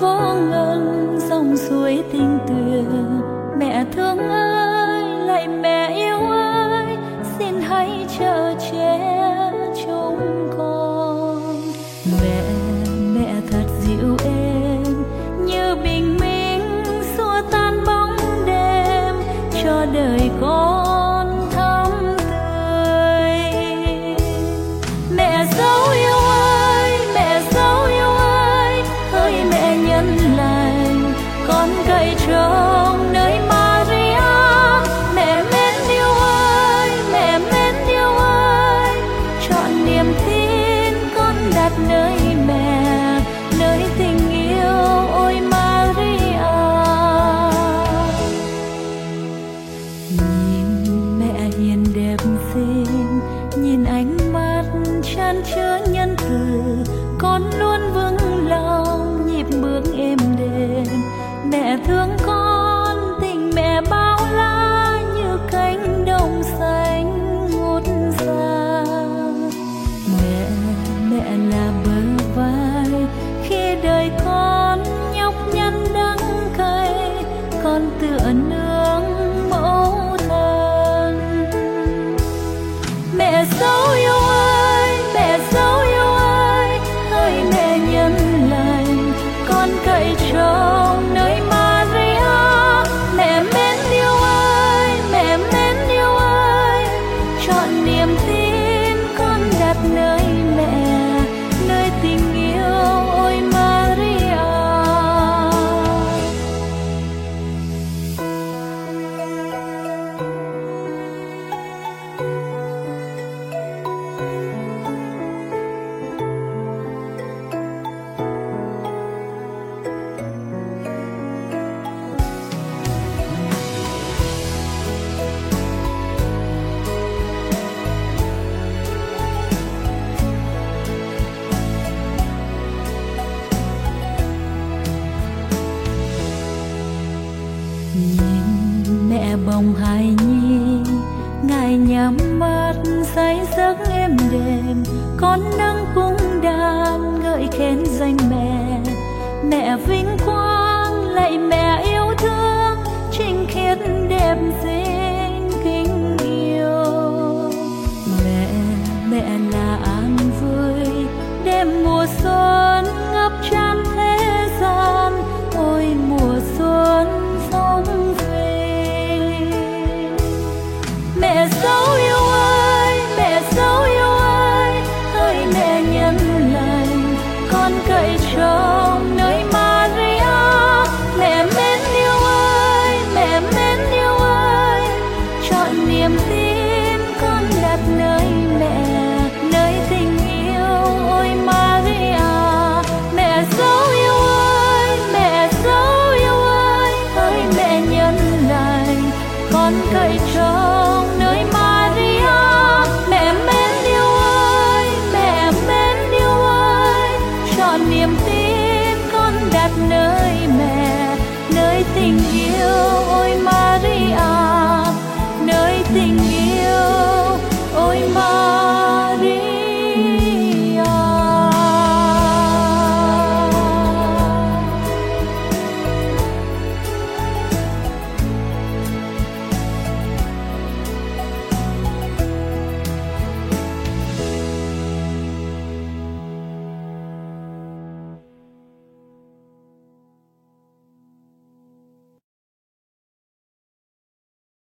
vô ngần dòng suối tình tuyệt. Mẹ thương ơi, lạy mẹ yêu ơi, xin hãy chở che chúng con. Mẹ thật dịu êm như bình minh xua tan bóng đêm, cho đời con thắm tươi. Mẹ dấu yêu ơi, mẹ dấu yêu ơi, hỡi mẹ nhân lành, con cậy trông nơi Maria. Mẹ mến yêu ơi, mẹ mến yêu ơi, trọn niềm tin con đặt nơi mẹ, nơi tình yêu ôi Maria. Nhìn mẹ hiền đẹp xinh, nhìn ánh mắt chan chứa nhân từ, con luôn vững lòng nhịp bước êm đềm. Mẹ thương con, tình mẹ bao la như cánh đồng xanh ngút xa. Mẹ là bờ vai khi đời con nhọc nhằn đắng cay, con tựa nương mẫu thân. Mẹ dấu yêu ơi, mẹ dấu yêu ơi, hỡi mẹ nhân lành, con cậy trông nơi Maria. Mẹ mến yêu ơi, mẹ mến yêu ơi, trọn niềm tin con đặt nơi mẹ, nơi tình yêu ôi Maria. Nhìn mẹ bồng hài nhi, ngài nhắm mắt say giấc êm đềm, con nâng cung đàn ngợi khen danh mẹ. Mẹ vinh quang, lạy mẹ yêu thương, trinh khiết đẹp duyên kính yêu. Mẹ là an vui, đêm mùa xuân ngập tràn thế gian, ôi mùa xuân sống về. Mẹ dấu yêu ơi, mẹ dấu yêu ơi, hỡi mẹ nhân lành, con cậy trông nơi Maria. Mẹ mến yêu ơi, mẹ mến yêu ơi, trọn niềm tin con đặt nơi mẹ, nơi tình yêu ôi Maria. Mẹ dấu yêu ơi, mẹ dấu yêu ơi, hỡi mẹ nhân lành, con cậy trông nơi Maria. Mẹ mến yêu ơi, mẹ mến yêu ơi, trọn niềm tin con đặt nơi mẹ, nơi tình yêu ôi Maria.